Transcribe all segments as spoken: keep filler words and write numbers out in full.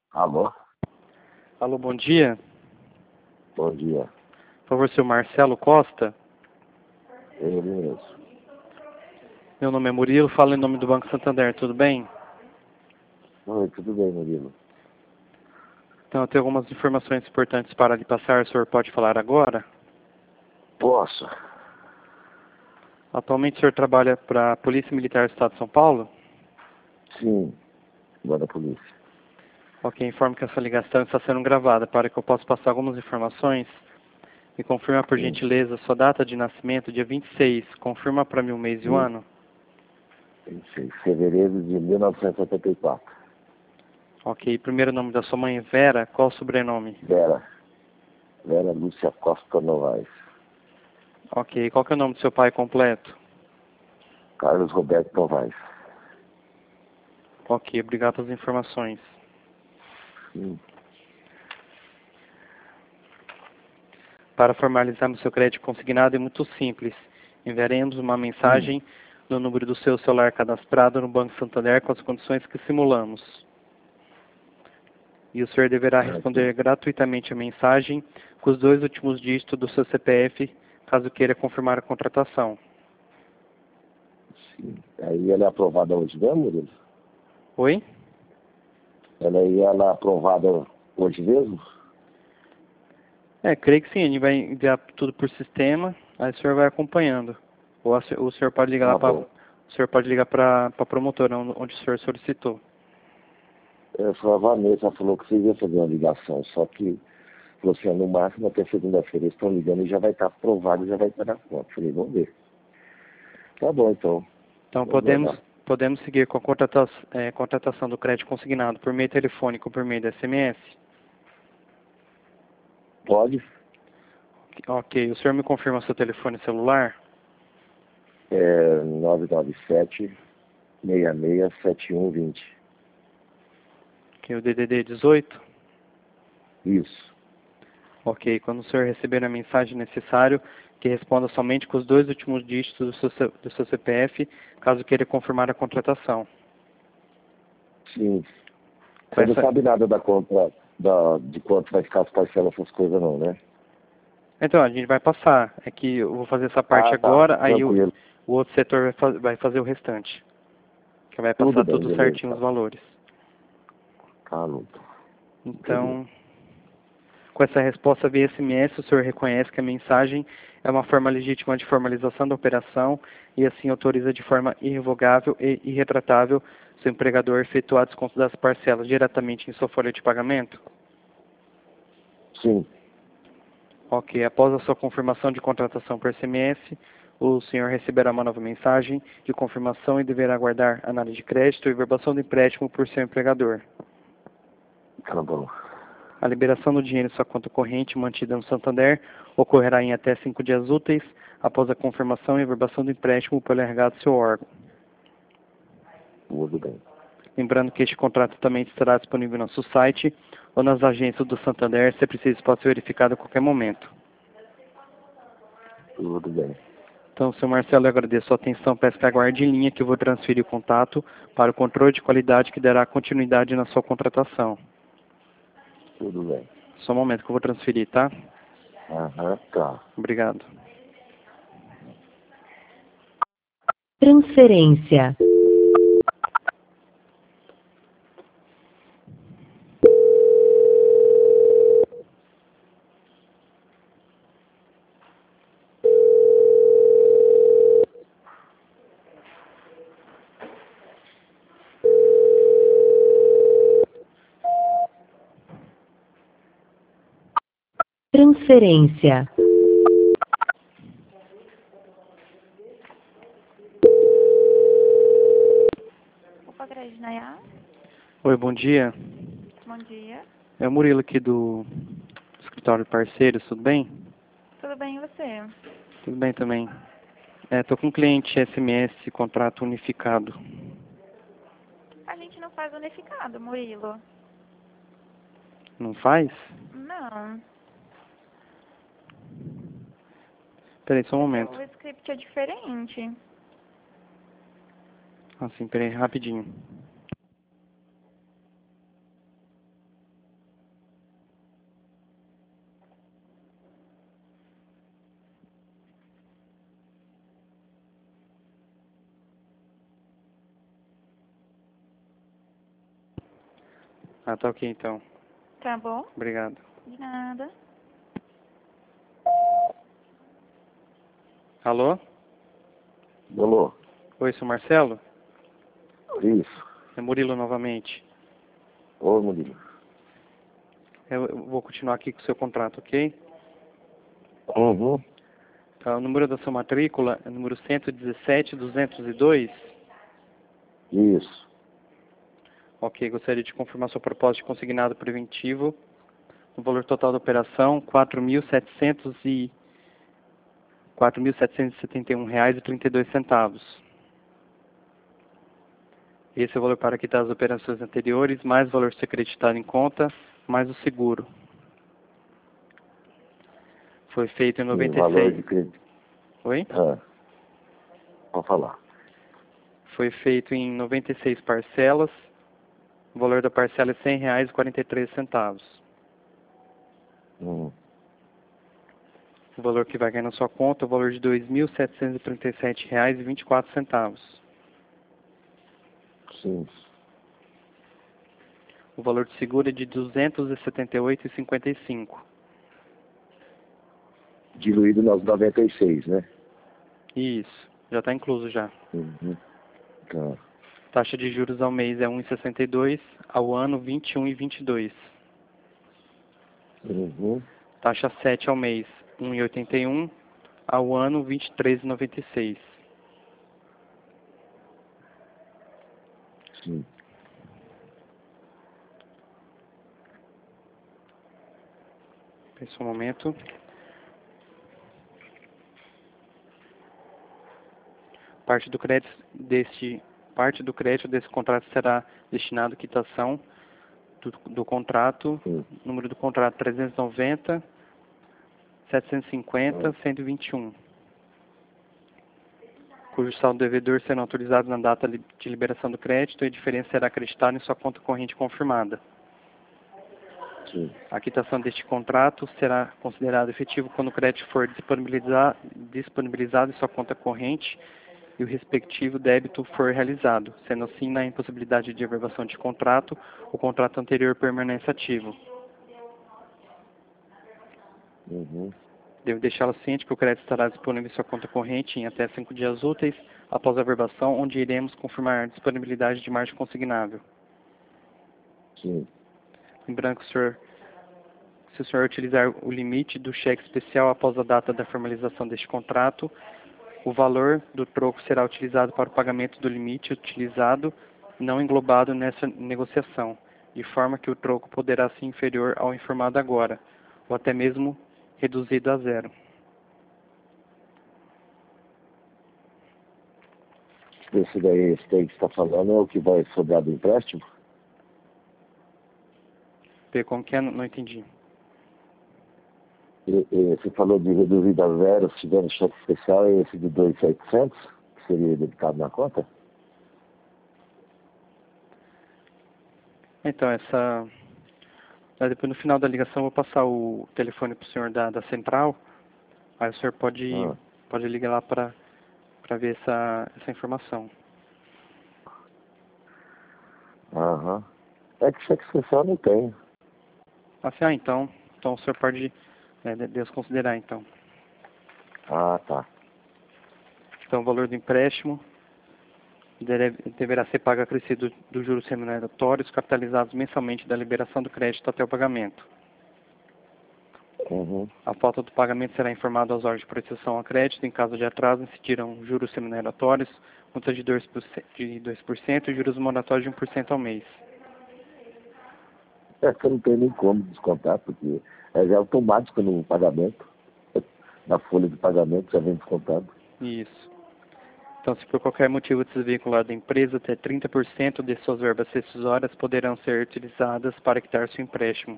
Alô? Alô, bom dia. Bom dia. Por favor, seu Marcelo Costa. Ele mesmo. Meu nome é Murilo, falo em nome do Banco Santander, tudo bem? Oi, tudo bem, Murilo? Então, eu tenho algumas informações importantes para lhe passar, o senhor pode falar agora? Posso? Atualmente o senhor trabalha para a Polícia Militar do Estado de São Paulo? Sim, guarda polícia. Ok, informo que essa ligação está sendo gravada. Para que eu possa passar algumas informações, me confirma por Sim. gentileza sua data de nascimento, dia vinte e seis. Confirma para mim o mês e o Sim. ano. vinte e seis de fevereiro de mil novecentos e setenta e quatro. Ok, primeiro nome da sua mãe é Vera, qual o sobrenome? Vera. Vera Lúcia Costa Novaes. Ok, qual que é o nome do seu pai completo? Carlos Roberto Novaes. Ok, obrigado pelas informações. Sim. Para formalizarmos seu crédito consignado é muito simples. Enviaremos uma mensagem Hum. no número do seu celular cadastrado no Banco Santander com as condições que simulamos. E o senhor deverá responder gratuitamente a mensagem com os dois últimos dígitos do seu C P F, caso queira confirmar a contratação. Sim. Aí ela é aprovada hoje mesmo, Murilo? Oi? Ela aí ela é aprovada hoje mesmo? É, creio que sim. A gente vai enviar tudo por sistema, aí o senhor vai acompanhando. Ou a, o senhor pode ligar Tá lá para bom. o senhor pode ligar para a promotora, onde o senhor solicitou. É, só a Vanessa falou que você ia fazer uma ligação, só que você no máximo até segunda-feira eles estão ligando e já vai estar aprovado e já vai estar na conta. Falei, vamos ver. Tá bom, então. Então Vamos podemos, aguardar. podemos seguir com a contratação, é, contratação do crédito consignado por meio telefônico ou por meio do S M S? Pode? Ok, o senhor me confirma seu telefone celular? É nove nove sete, seis seis, sete um dois zero. Ok, o D D D dezoito? Isso. Ok, quando o senhor receber a mensagem necessário, que responda somente com os dois últimos dígitos do seu, C- do seu C P F, caso queira confirmar a contratação. Sim. Com Você não essa... sabe nada da compra, da, de quanto vai ficar as parcelas, essas coisas não, né? Então, a gente vai passar. É que eu vou fazer essa parte Ah, tá. agora, aí o, Tranquilo. o outro setor vai, fa- vai fazer o restante. Que vai Tudo passar bem, tudo beleza. certinho Tá, os valores. tá Luto. Entendi. Então, com essa resposta via S M S, o senhor reconhece que a mensagem é uma forma legítima de formalização da operação e assim autoriza de forma irrevogável e irretratável seu empregador a efetuar desconto das parcelas diretamente em sua folha de pagamento? Sim. Ok, após a sua confirmação de contratação por S M S, o senhor receberá uma nova mensagem de confirmação e deverá aguardar análise de crédito e verbação do empréstimo por seu empregador. Tá bom. A liberação do dinheiro em sua conta corrente mantida no Santander ocorrerá em até cinco dias úteis após a confirmação e verbação do empréstimo pelo R H do seu órgão. Tudo bem. Lembrando que este contrato também estará disponível no nosso site ou nas agências do Santander, se preciso pode ser verificado a qualquer momento. Tudo bem. Então, senhor Marcelo, eu agradeço a sua atenção, peço que aguarde em linha que eu vou transferir o contato para o controle de qualidade que dará continuidade na sua contratação. Tudo bem. Só um momento que eu vou transferir, tá? Aham, tá. Obrigado. Transferência. Transferência. Opa, Crédito Nayá. Oi, bom dia. Bom dia. É o Murilo aqui do escritório de parceiros, tudo bem? Tudo bem e você? Tudo bem também. Estou com um cliente S M S, contrato unificado. A gente não faz unificado, Murilo. Não faz? Não. Peraí, só um momento. O script é diferente. Assim, peraí, rapidinho. Ah, tá ok então. Tá bom? Obrigado. De nada. Alô? Alô? Oi, sou Marcelo? Isso. É Murilo novamente. Ô, Murilo. Eu eu vou continuar aqui com o seu contrato, ok? Uhum. Tá, o número da sua matrícula é o número cento e dezessete, duzentos e dois. Isso. Ok, gostaria de confirmar sua proposta de consignado preventivo. O valor total da operação, quatro mil setecentos e quatro mil setecentos e setenta e um reais e trinta e dois centavos. Esse é o valor para quitar as operações anteriores, mais o valor ser creditado em conta, mais o seguro. Foi feito em Sim, noventa e valor de seis. crédito. Oi? Ah, pode falar. Foi feito em noventa e seis parcelas. O valor da parcela é cem reais e quarenta e três centavos. Hum, O valor que vai cair na sua conta é o valor de dois mil setecentos e trinta e sete reais e vinte e quatro centavos. sim. O valor de seguro é de duzentos e setenta e oito reais e cinquenta e cinco centavos. Diluído nos noventa e seis, né? Isso, já está incluso já. Uhum. Tá. Taxa de juros ao mês é um vírgula sessenta e dois, ao ano vinte e um vírgula vinte e dois. Uhum. Taxa sete ao mês um vírgula oitenta e um, ao ano vinte e três vírgula noventa e seis. Sim. Esse é o momento. Parte do crédito deste parte do crédito desse contrato será destinado à quitação do, do contrato, Sim. número do contrato trezentos e noventa, setecentos e cinquenta, Ah, cento e vinte e um, cujo saldo devedor será autorizado na data li- de liberação do crédito e a diferença será acreditada em sua conta corrente confirmada. sim. A quitação deste contrato será considerado efetivo quando o crédito for disponibilizar, disponibilizado em sua conta corrente e o respectivo débito for realizado. Sendo assim, na impossibilidade de averbação de contrato, o contrato anterior permanece ativo. Uhum. Devo deixá-lo ciente que o crédito estará disponível em sua conta corrente em até cinco dias úteis após a averbação, onde iremos confirmar a disponibilidade de margem consignável. Sim. Lembrando que o senhor, se o senhor utilizar o limite do cheque especial após a data da formalização deste contrato, o valor do troco será utilizado para o pagamento do limite utilizado, não englobado nessa negociação, de forma que o troco poderá ser inferior ao informado agora, ou até mesmo reduzido a zero. Esse daí, esse daí que você está falando é o que vai sobrar do empréstimo? Vê como que é? Não, não entendi. E, e, você falou de reduzido a zero, se tiver no cheque especial, é esse de dois mil e setecentos, que seria debitado na conta? Então, essa... Aí depois no final da ligação eu vou passar o telefone para o senhor da, da central, aí o senhor pode, Ah, pode ligar lá para para ver essa, essa informação. aham. É que cheque especial não tem. Assim, ah, então, então o senhor pode é, de- desconsiderar então. Ah, tá. Então o valor do empréstimo deve, deverá ser pago acrescido dos juros remuneratórios capitalizados mensalmente da liberação do crédito até o pagamento. Uhum. A falta do pagamento será informado aos órgãos de proteção a crédito. Em caso de atraso, incidirão juros remuneratórios, multa de dois por cento, de dois por cento e juros moratórios de um por cento ao mês. É que eu não tenho nem como descontar, porque é já automático no pagamento. Na folha de pagamento já vem descontado. Isso. Então, se por qualquer motivo desvincular da empresa, até trinta por cento de suas verbas rescisórias poderão ser utilizadas para quitar seu empréstimo.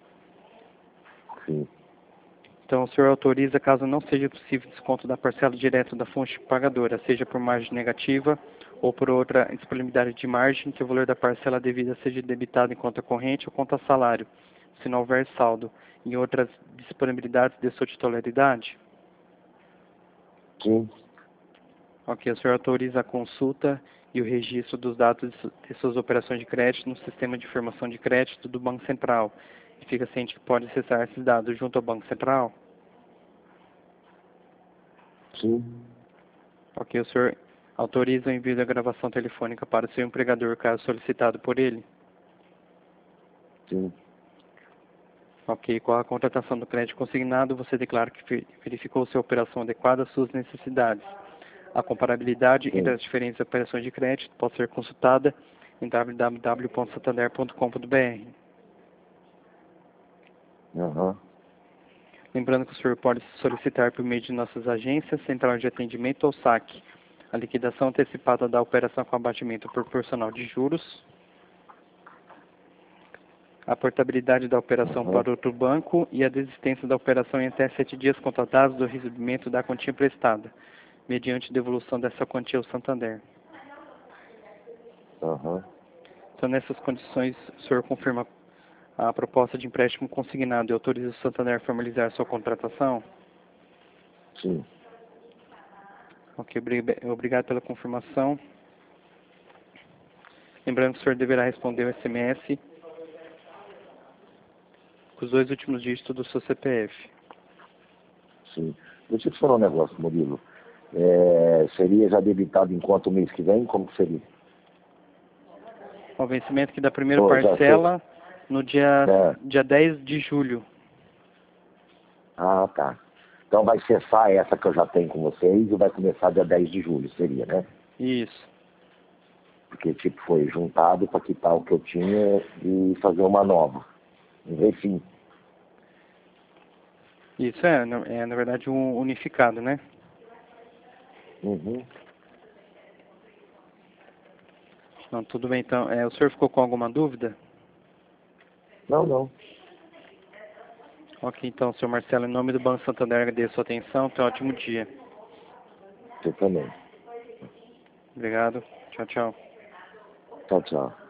Sim. Então, o senhor autoriza, caso não seja possível desconto da parcela direta da fonte pagadora, seja por margem negativa ou por outra disponibilidade de margem, que o valor da parcela devida seja debitado em conta corrente ou conta salário, se não houver saldo, em outras disponibilidades de sua titularidade. Sim. Ok, o senhor autoriza a consulta e o registro dos dados de suas operações de crédito no sistema de informação de crédito do Banco Central. E fica ciente que pode acessar esses dados junto ao Banco Central? Sim. Ok, o senhor autoriza o envio da gravação telefônica para o seu empregador, caso solicitado por ele? Sim. Ok, com a contratação do crédito consignado, você declara que verificou se a operação adequada às suas necessidades. A comparabilidade Sim. entre as diferentes operações de crédito pode ser consultada em w w w ponto santander ponto com ponto b r. Aham. Lembrando que o senhor pode solicitar por meio de nossas agências, central de atendimento ou saque, a liquidação antecipada da operação com abatimento proporcional de juros, a portabilidade da operação Uhum. para outro banco e a desistência da operação em até sete dias contados do recebimento da quantia prestada, mediante devolução dessa quantia ao Santander. Aham. Então, nessas condições, o senhor confirma a proposta de empréstimo consignado e autoriza o Santander a formalizar sua contratação? Sim. Ok, obrigado pela confirmação. Lembrando que o senhor deverá responder o S M S com os dois últimos dígitos do seu C P F. Sim. Deixa eu te falar um negócio, Murilo. É, seria já debitado em quanto mês que vem? Como que seria? O vencimento aqui da primeira Oh, já parcela no dia, É. dia dez de julho. Ah, tá. Então vai cessar essa que eu já tenho com vocês e vai começar dia dez de julho, seria, né? Isso. Porque, tipo, foi juntado para quitar o que eu tinha e fazer uma nova. Enfim. Isso é, na- é, na verdade, um unificado, né? Uhum. Não, tudo bem, então. É, o senhor ficou com alguma dúvida? Não, não. Ok, então, senhor Marcelo, em nome do Banco Santander, agradeço a sua atenção. Tenha um ótimo dia. Você também. Obrigado. Tchau, tchau. Tchau, tchau.